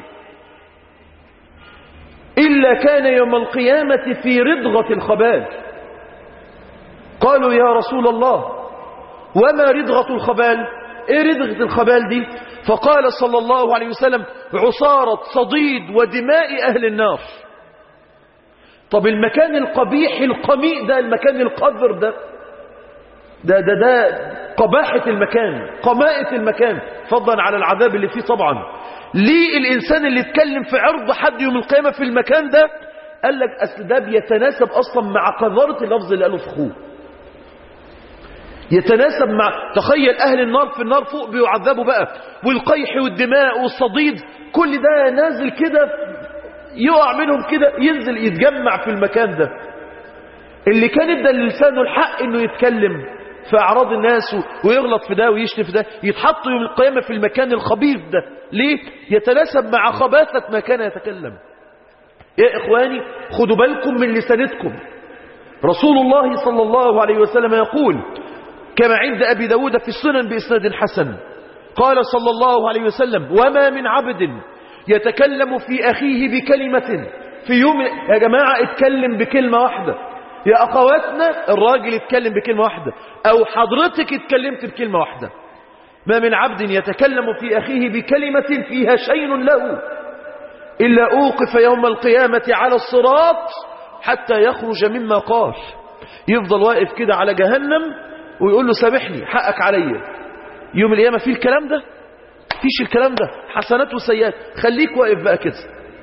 إلا كان يوم القيامة في ردغة الخبال. قالوا يا رسول الله وما ردغة الخبال؟ ايه ردغة الخبال دي؟ فقال صلى الله عليه وسلم: عصارة صديد ودماء أهل النار. طب المكان القبيح القميء ده، المكان القذر ده قباحة المكان، قماءة المكان، فضلا على العذاب اللي فيه طبعا. ليه الإنسان اللي يتكلم في عرض حد يوم القيامة في المكان ده؟ قال لك أصل ده بيتناسب أصلا مع قذارة اللفظ اللي قاله في أخوه، يتناسب مع، تخيل أهل النار في النار فوق بيعذبوا بقى، والقيح والدماء والصديد كل ده نازل كده، يقع منهم كده، ينزل يتجمع في المكان ده. اللي كان ادى للسانه الحق انه يتكلم في اعراض الناس ويغلط في ده ويشتم في ده، يتحط يوم القيامة في المكان الخبيث ده. ليه؟ يتناسب مع خباثة ما كان يتكلم. يا إخواني خدوا بالكم من لسانتكم. رسول الله صلى الله عليه وسلم يقول كما عند أبي داود في السنن بإسناد حسن، قال صلى الله عليه وسلم: وما من عبد يتكلم في أخيه بكلمة في يوم. يا جماعة اتكلم بكلمة واحدة، يا أخواتنا الراجل يتكلم بكلمة واحدة، أو حضرتك اتكلمت بكلمة واحدة. ما من عبد يتكلم في أخيه بكلمة فيها شيء له إلا أوقف يوم القيامة على الصراط حتى يخرج مما قال. يفضل واقف كده على جهنم ويقول له: سامحني، حقك عليا. يوم القيامة فيه الكلام ده؟ فيش الكلام ده، حسنات وسيئات. خليك واقف بقى كده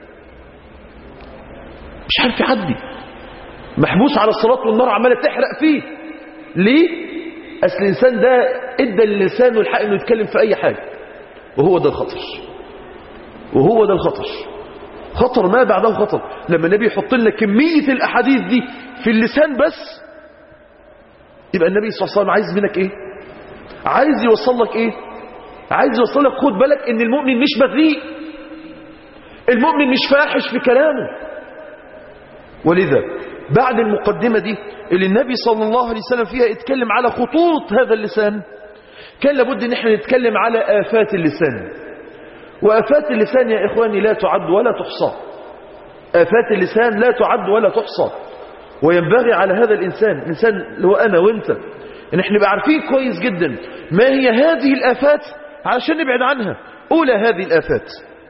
مش عارف يعدي، محبوس على الصراط والنار عمالة تحرق فيه. ليه؟ أصل الإنسان ده ادى للسانه الحق إنه يتكلم في أي حاجة، وهو ده الخطر. وهو ده الخطر، خطر ما بعده خطر. لما النبي يحط لنا كمية الأحاديث دي في اللسان بس، يبقى النبي صلى الله عليه وسلم عايز منك إيه؟ عايز يوصل لك إيه؟ عايز يوصل لك خد بالك إن المؤمن مش بذيء، المؤمن مش فاحش في كلامه. ولذا بعد المقدمة دي اللي النبي صلى الله عليه وسلم فيها اتكلم على خطورة هذا اللسان، كان لابد ان احنا نتكلم على آفات اللسان. وآفات اللسان يا إخواني لا تعد ولا تحصى. آفات اللسان لا تعد ولا تحصى. وينبغي على هذا الإنسان اللي هو أنا وإنت ان احنا نبقى عارفين كويس جدا ما هي هذه الآفات علشان نبعد عنها. أولى هذه الآفات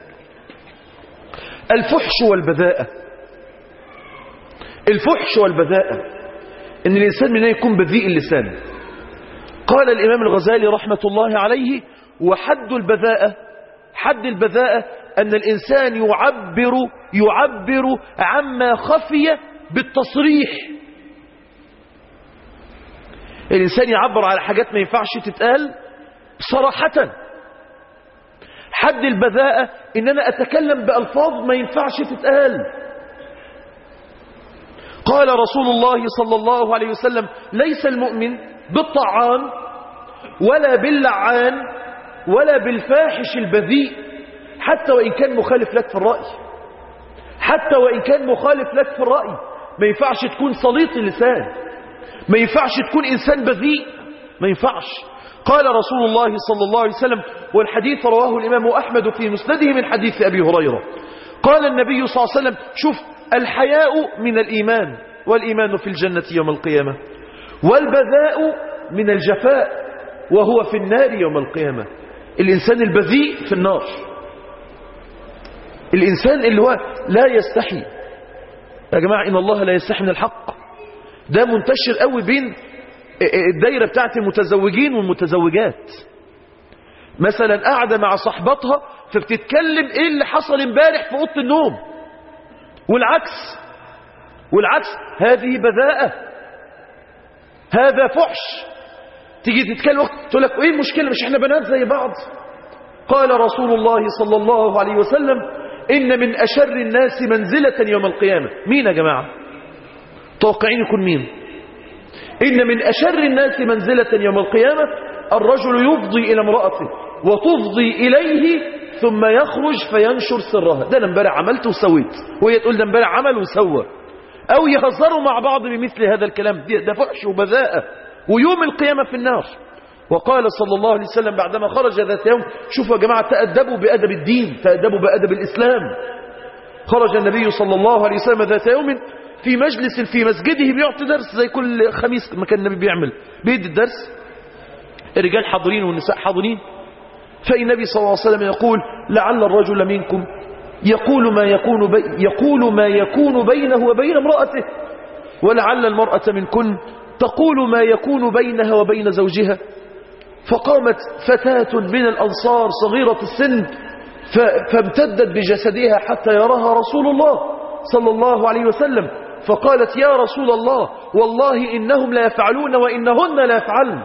الفحش والبذاءة. الفحش والبذاءة، ان الإنسان منه يكون بذيء اللسان. قال الإمام الغزالي رحمة الله عليه: وحد البذاءة، حد البذاءة أن الإنسان يعبر عما خفي بالتصريح. الإنسان يعبر على حاجات ما ينفعش تتقال صراحة. حد البذاءة إن أنا أتكلم بألفاظ ما ينفعش تتقال. قال رسول الله صلى الله عليه وسلم: ليس المؤمن بالطعان ولا باللعان ولا بالفاحش البذيء، حتى وإن كان مخالف لك في الرأي. حتى وإن كان مخالف لك في الرأي ما ينفعش تكون سليط اللسان، ما ينفعش تكون إنسان بذيء، ما ينفعش. قال رسول الله صلى الله عليه وسلم، والحديث رواه الإمام أحمد في مسنده من حديث أبي هريرة، قال النبي صلى الله عليه وسلم: شوف، الحياء من الإيمان، والإيمان في الجنة يوم القيامة، والبذاء من الجفاء وهو في النار يوم القيامة. الإنسان البذيء في النار، الإنسان اللي هو لا يستحي. يا جماعة إن الله لا يستحي من الحق، ده منتشر قوي بين الدايرة بتاعت المتزوجين والمتزوجات. مثلا قاعدة مع صاحبتها فبتتكلم ايه اللي حصل امبارح في اوضه النوم، والعكس هذه بذاءة، هذا فحش. تيجي تتكلم تقول لك ايه المشكلة، مش احنا بنات زي بعض؟ قال رسول الله صلى الله عليه وسلم: إن من أشر الناس منزلة يوم القيامة. مين يا جماعة؟ توقعين يكون مين؟ إن من أشر الناس منزلة يوم القيامة الرجل يفضي إلى امرأته وتفضي إليه ثم يخرج فينشر سرها. ده أنا امبارح عملت وسويت، وهي تقول ده امبارح عمل وسوى، أو يهزروا مع بعض بمثل هذا الكلام. ده فحش وبذاءة، ويوم القيامة في النار. وقال صلى الله عليه وسلم بعدما خرج ذات يوم، شوفوا يا جماعة، تأدبوا بأدب الدين، تأدبوا بأدب الإسلام. خرج النبي صلى الله عليه وسلم ذات يوم في مجلس في مسجده بيعطي درس زي كل خميس ما كان النبي بيدي الدرس، الرجال حاضرين والنساء حاضرين. فالنبي صلى الله عليه وسلم يقول: لعل الرجل منكم يقول ما يكون بينه وبين امرأته، ولعل المرأة منكن تقول ما يكون بينها وبين زوجها. فقامت فتاة من الأنصار صغيرة السن فامتدت بجسدها حتى يراها رسول الله صلى الله عليه وسلم، فقالت: يا رسول الله، والله إنهم لا يفعلون وإنهن لا يفعلن.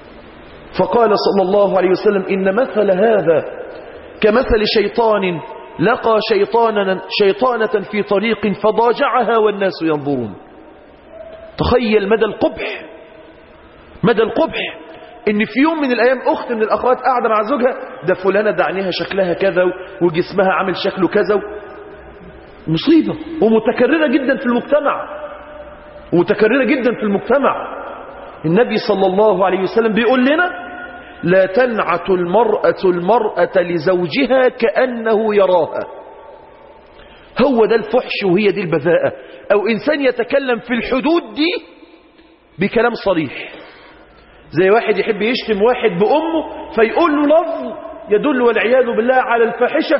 فقال صلى الله عليه وسلم: إن مثل هذا كمثل شيطان لقى شيطانة في طريق فضاجعها والناس ينظرون. تخيل مدى القبح، مدى القبح ان في يوم من الايام اخت من الاخوات قاعده مع زوجها، ده فلانه ده عينيها شكلها كذا وجسمها عامل شكله كذا. مصيبه ومتكرره جدا في المجتمع، ومتكرره جدا في المجتمع. النبي صلى الله عليه وسلم بيقول لنا لا تنعت المرأة لزوجها كأنه يراها. هو ده الفحش وهي دي البذاءة. او انسان يتكلم في الحدود دي بكلام صريح، زي واحد يحب يشتم واحد بأمه فيقول له لفظ يدل والعياذ بالله على الفاحشة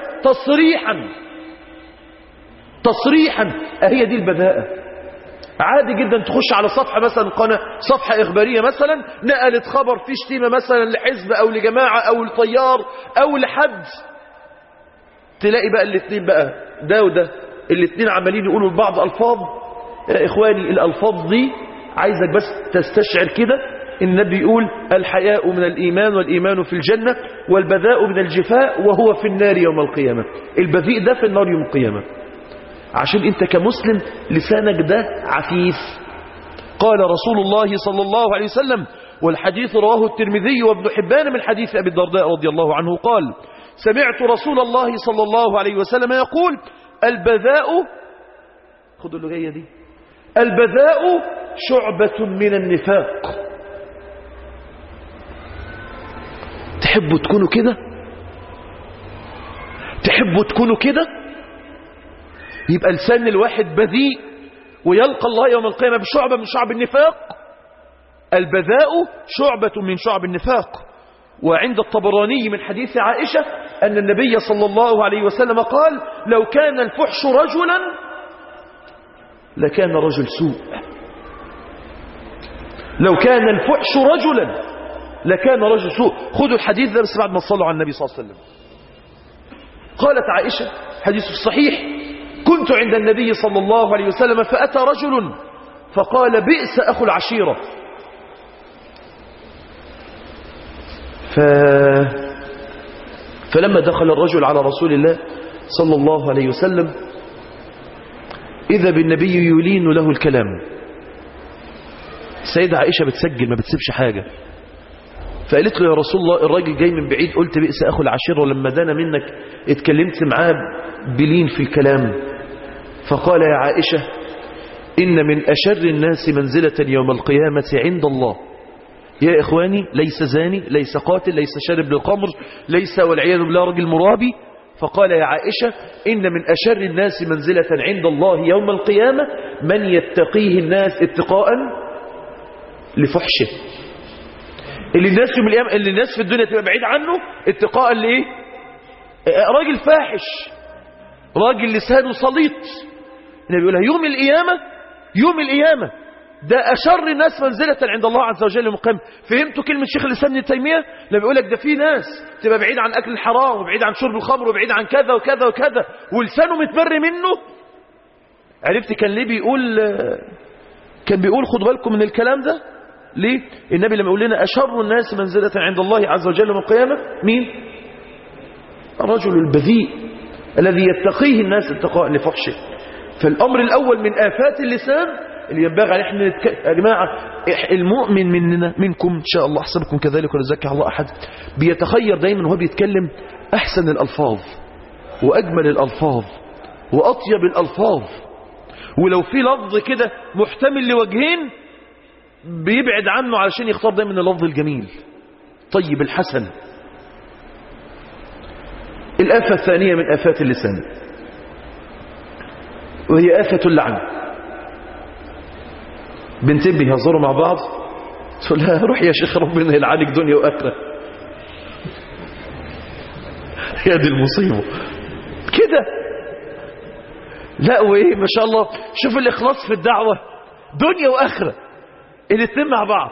تصريحا. هي دي البذاءة. عادي جدا تخش على صفحة مثلا قناة، صفحة إخبارية مثلا نقلت خبر فيه شتيمة مثلا لحزب أو لجماعة أو لطيار أو لحد، تلاقي بقى الاثنين بقى ده وده الاثنين عمالين يقولوا لبعض ألفاظ. يا إخواني الألفاظ دي عايزك بس تستشعر كده. النبي يقول الحياء من الإيمان والإيمان في الجنة والبذاء من الجفاء وهو في النار يوم القيامة. البذيء ده في النار يوم القيامة، عشان انت كمسلم لسانك ده عفيف. قال رسول الله صلى الله عليه وسلم، والحديث رواه الترمذي وابن حبان من حديث أبي الدرداء رضي الله عنه قال سمعت رسول الله صلى الله عليه وسلم يقول البذاء، خدوا اللي جايه دي، البذاء شعبة من النفاق. تحبوا تكونوا كده؟ تحبوا تكونوا كده؟ يبقى لسان الواحد بذيء ويلقى الله يوم القيامة بشعبة من شعب النفاق. البذاء شعبة من شعب النفاق. وعند الطبراني من حديث عائشة أن النبي صلى الله عليه وسلم قال لو كان الفحش رجلا لكان رجل سوء. لو كان الفحش رجلا لكان رجل سوء. خذوا الحديث ده بس بعد ما صلوا على النبي صلى الله عليه وسلم. قالت عائشة حديث الصحيح كنت عند النبي صلى الله عليه وسلم فأتى رجل فقال بئس أخو العشيرة. فلما دخل الرجل على رسول الله صلى الله عليه وسلم إذا بالنبي يلين له الكلام. السيدة عائشة بتسجل ما بتسيبش حاجة، فقالت له يا رسول الله الراجل جاي من بعيد قلت بئس أخو العشيرة، ولما دانا منك اتكلمت معاه بلين في الكلام. فقال يا عائشة إن من أشر الناس منزلة يوم القيامة عند الله يا إخواني ليس زاني، ليس قاتل، ليس شارب للخمر، ليس والعياذ بالله رجل مرابي. فقال يا عائشة إن من أشر الناس منزلة عند الله يوم القيامة من يتقيه الناس اتقاء لفحشه. اللي الناس يوم القيامة، اللي الناس في الدنيا تبقى بعيد عنه اتقاء لإيه؟ راجل فاحش، راجل لسانه سليط. النبي يقولها يوم القيامة ده أشر الناس منزلة عند الله عز وجل يوم القيامة. فهمتوا كلمة شيخ الإسلام ابن تيمية لما بيقول لك ده في ناس تبقى بعيد عن أكل الحرام وبعيد عن شرب الخمر وبعيد عن كذا وكذا وكذا ولسانه متبر منه. عرفت كان ليه بيقول، كان بيقول خدوا بالكم من الكلام ده ليه؟ النبي لما يقول لنا أشر الناس منزلة عند الله عز وجل يوم القيامة مين؟ الرجل البذيء الذي يتقيه الناس اتقاء لفحشه. فالأمر الأول من آفات اللسان اللي ينبغي عليه احنا يا جماعة، المؤمن مننا منكم إن شاء الله أحسبكم كذلك ولا يزكي الله أحد بيتخير دايما وهو بيتكلم أحسن الألفاظ وأجمل الألفاظ وأطيب الألفاظ، ولو في لفظ كده محتمل لوجهين بيبعد عنه علشان يختار دايما اللفظ الجميل طيب الحسن. الآفة الثانية من آفات اللسان وهي آفة اللعن. بنتين بيهزروا مع بعض تقول لها روح يا شيخ ربنا يلعنك دنيا وآخرة. يا دي المصيبة كده. لا وايه ما شاء الله شوف الإخلاص في الدعوة دنيا وآخرة الاثنين مع بعض.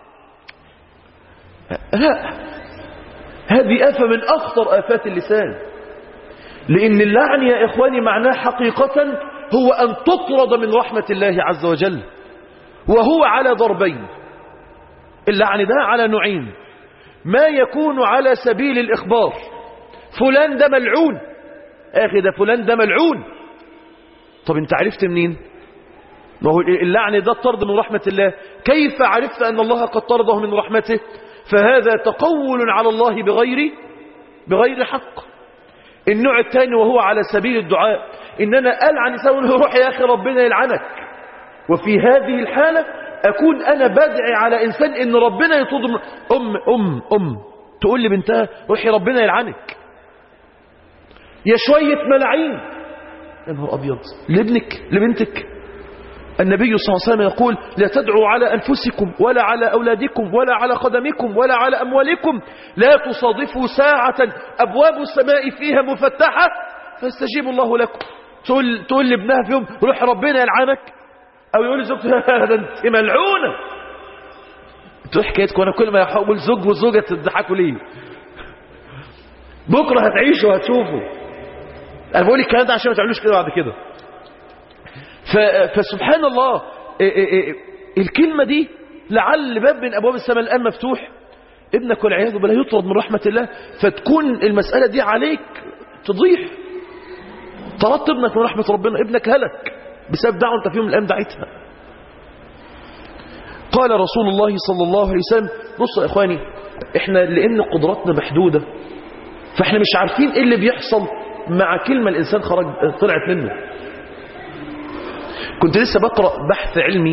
لا هذه آفة من أخطر آفات اللسان، لأن اللعن يا إخواني معناه حقيقة هو أن تطرد من رحمة الله عز وجل، وهو على ضربين. اللعن ده على نوعين، ما يكون على سبيل الإخبار فلان ده ملعون اخي ده فلان ده ملعون. طب انت عرفت منين؟ ما هو اللعن ده الطرد من رحمة الله. كيف عرفت أن الله قد طرده من رحمته؟ فهذا تقول على الله بغير حق. النوع الثاني وهو على سبيل الدعاء، إن أنا ألعن إنسان روح يا أخي ربنا يلعنك، وفي هذه الحالة أكون أنا بدعي على إنسان إن ربنا يطرد. أم تقول لي بنتها روحي ربنا يلعنك، يا شوية ملاعين. يا نهار أبيض، لابنك لبنتك. النبي صلى الله عليه وسلم يقول لا تدعوا على أنفسكم ولا على أولادكم ولا على خدمكم ولا على أموالكم، لا تصادفوا ساعة أبواب السماء فيها مفتحة فاستجيب الله لكم. تقول لابنها في يوم روح ربنا يلعنك، أو يقول لزوجته ده أنت ملعونة. انتوا حكايتكم أنا كل ما أقول زوج وزوجة تضحكوا ليه؟ بكرة هتعيشوا وهتشوفوا. أنا بقول الكلام ده عشان ما تعملوش كده بعد كده. فسبحان الله الكلمة دي لعل باب من أبواب السماء الآن مفتوح، ابنك والعياذ بالله يطرد من رحمة الله، فتكون المسألة دي عليك تضيع. طردت ابنك من رحمة ربنا، ابنك هلك بسبب دعوة انت في يوم من الأيام دعيتها. قال رسول الله صلى الله عليه وسلم، بصوا يا إخواني، احنا لأن قدراتنا محدودة فاحنا مش عارفين ايه اللي بيحصل مع كلمة الإنسان طلعت منه. كنت لسه بقرأ بحث علمي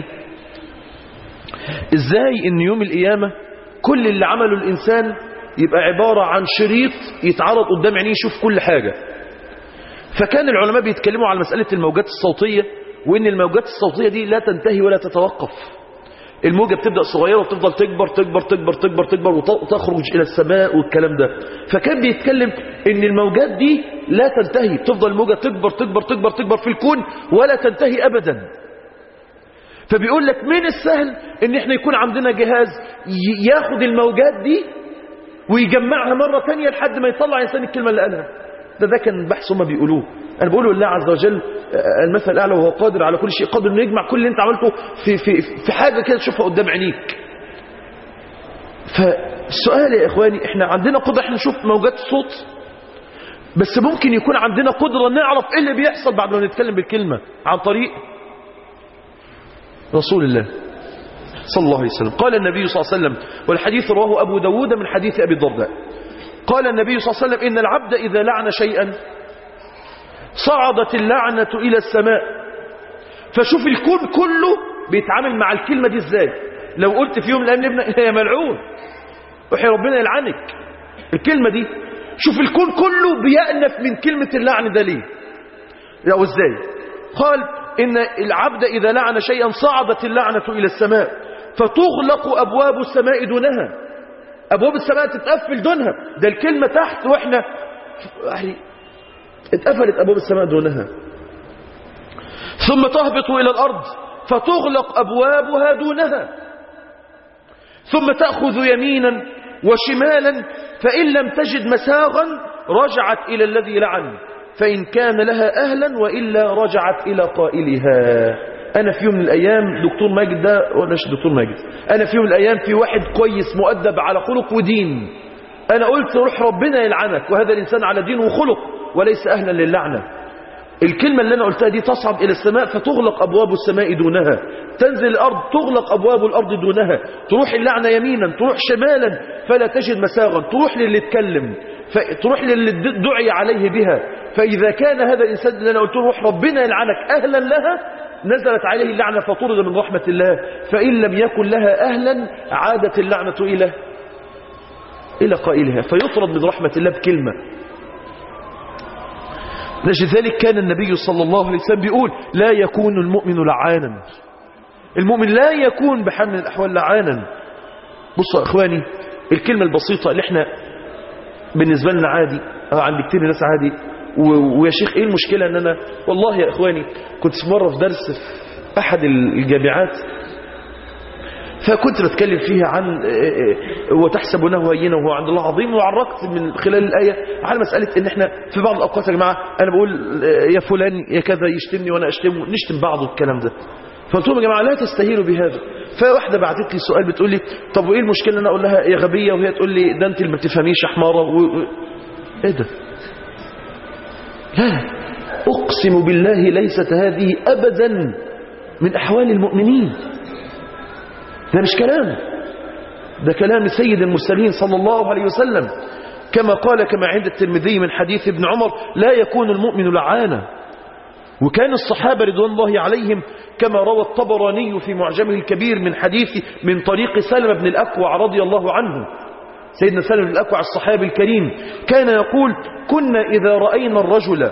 ازاي ان يوم القيامة كل اللي عمله الإنسان يبقى عبارة عن شريط يتعرض قدام عينيه يشوف كل حاجة. فكان العلماء بيتكلموا على مسألة الموجات الصوتية، وان الموجات الصوتية دي لا تنتهي ولا تتوقف. الموجة بتبدأ صغيرة وتفضل تكبر تكبر تكبر تكبر تكبر وتخرج إلى السماء والكلام ده. فكان بيتكلم ان الموجات دي لا تنتهي، بتفضل الموجة تكبر تكبر تكبر تكبر في الكون ولا تنتهي أبدا. فبيقول لك من السهل ان احنا يكون عندنا جهاز ياخد الموجات دي ويجمعها مرة ثانية لحد ما يطلع إنسان الكلمة اللي قالها. ده كان بحث هم بيقولوه. أنا بقوله الله عز وجل المثل الأعلى وهو قادر على كل شيء، قادر إنه يجمع كل اللي أنت عملته في حاجة كده تشوفها قدام عينيك. فالسؤال يا إخواني، إحنا عندنا قدرة إحنا نشوف موجات الصوت، بس ممكن يكون عندنا قدرة نعرف إيه اللي بيحصل بعد ما نتكلم بالكلمة عن طريق رسول الله صلى الله عليه وسلم. قال النبي صلى الله عليه وسلم، والحديث رواه أبو داود من حديث أبي الدرداء، قال النبي صلى الله عليه وسلم إن العبد إذا لعن شيئا صعدت اللعنة إلى السماء. فشوف الكون كله بيتعامل مع الكلمة دي إزاي. لو قلت في يوم من الأيام لابنك يا ملعون وحي ربنا يلعنك، الكلمة دي شوف الكون كله بيأنف من كلمة اللعن ده ليه أو إزاي. قال إن العبد إذا لعن شيئا صعدت اللعنة إلى السماء فتغلق أبواب السماء دونها. أبواب السماء تتقفل دونها، ده الكلمة تحت وإحنا اتقفلت أبواب السماء دونها. ثم تهبط إلى الأرض فتغلق أبوابها دونها، ثم تأخذ يمينا وشمالا، فإن لم تجد مساغا رجعت إلى الذي لعن، فإن كان لها أهلا وإلا رجعت إلى قائلها. أنا في يوم من الأيام دكتور ماجد ده ولا مش دكتور ماجد، أنا في يوم من الأيام في واحد كويس مؤدب على خلق ودين، أنا قلت روح ربنا يلعنك، وهذا الإنسان على دين وخلق وليس أهلا للعنة. الكلمة اللي أنا قلتها دي تصعد إلى السماء فتغلق أبواب السماء دونها، تنزل الأرض تغلق أبواب الأرض دونها، تروح اللعنة يمينا تروح شمالا فلا تجد مساغا، تروح للي اتكلم، تروح للي دعي عليه بها. فإذا كان هذا الإنسان اللي أنا قلت له روح ربنا يلعنك أهلا لها، نزلت عليه اللعنة فطرد من رحمة الله. فإن لم يكن لها أهلا عادت اللعنة إلى قائلها فيطرد من رحمة الله بكلمة. لذلك كان النبي صلى الله عليه وسلم بيقول لا يكون المؤمن لعانا، المؤمن لا يكون بحال من الأحوال لعانا. بصوا يا إخواني، الكلمة البسيطة اللي احنا بالنسبة لنا عادي أو عند كتير ناس عادي، ويا شيخ ايه المشكلة ان انا والله يا إخواني كنت مرة في درس في أحد الجامعات، فكنت بتكلم فيها عن وتحسبونه هينا وهو عند الله عظيم، وعرقت من خلال الآية على مسألة ان احنا في بعض الأوقات يا جماعة انا بقول يا فلان يا كذا يشتمني وانا اشتمه، نشتم بعض والكلام ده. فقلت لهم يا جماعة لا تستهينوا بهذا. فواحدة بعتت لي سؤال بتقول لي طب وايه المشكلة ان انا اقول لها يا غبية، وهي تقول لي ده انت اللي ما بتفهميش يا حمارة ايه ده؟ لا، أقسم بالله ليست هذه أبدا من أحوال المؤمنين. ده مش كلام، ده كلام سيد المرسلين صلى الله عليه وسلم، كما قال كما عند الترمذي من حديث ابن عمر: لا يكون المؤمن لعانا. وكان الصحابة رضوان الله عليهم كما روى الطبراني في معجمه الكبير من طريق سلمة بن الأكوع رضي الله عنه، سيدنا سلمة بن الأكوع الصحابي الكريم كان يقول: كنا إذا رأينا الرجل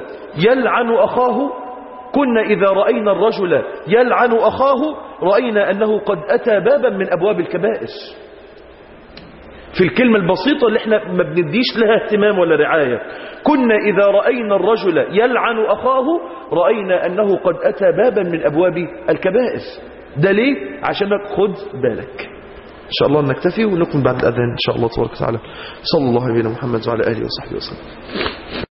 يلعن أخاه رأينا أنه قد أتى بابا من أبواب الكبائر. في الكلمة البسيطة اللي احنا ما بنديش لها اهتمام ولا رعاية، كنا إذا رأينا الرجل يلعن أخاه رأينا أنه قد أتى بابا من أبواب الكبائر. ده ليه؟ عشان خد بالك. إن شاء الله نكتفي ونكون بعد الأذان إن شاء الله تبارك وتعالى. صلى الله عليه وسلم محمد وعلى آله وصحبه وسلم.